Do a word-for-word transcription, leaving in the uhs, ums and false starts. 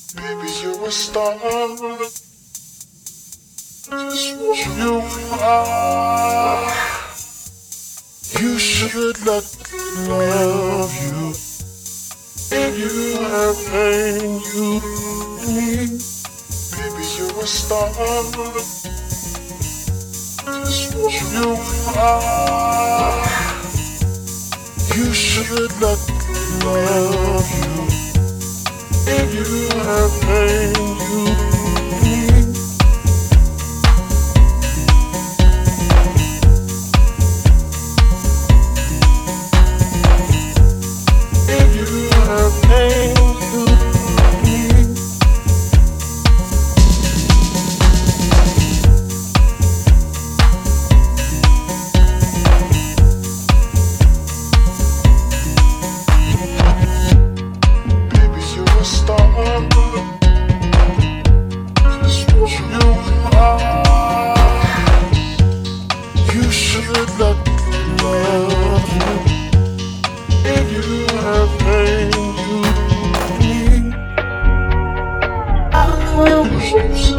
Baby, you're a star. Just what you are. You should let me love you. If you have pain, you need. Baby, you're a star. Just what you are. You should let me love you. If you have pain, you need. If you have pain, you need. Baby, you're a star. Just what you are. You should let me love you. If you have pain, you need. I will